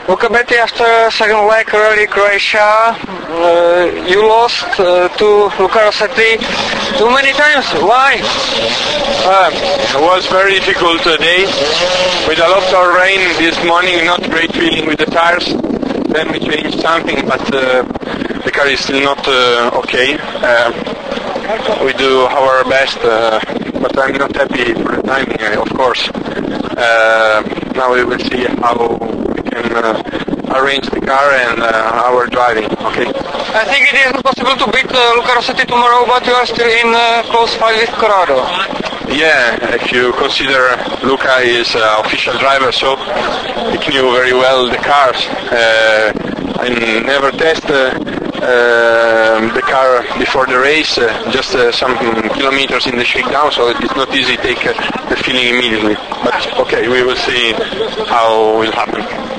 Luca Betti, after second leg Rally Croatia, you lost to Luca Rossetti too many times. Why? It was very difficult day with a lot of rain this morning, not great feeling with the tires. Then we changed something, but the car is still not okay. We do our best, but I'm not happy for the timing, of course. Now we will see how we can arrange the car and our driving, okay? I think it is possible to beat Luca Rossetti tomorrow, but you are still in close fight with Corrado. Yeah, if you consider Luca is official driver, so he knew very well the cars. I never test the car before the race, just some kilometers in the shakedown, so it's not easy to take the feeling immediately. But okay, we will see how it will happen.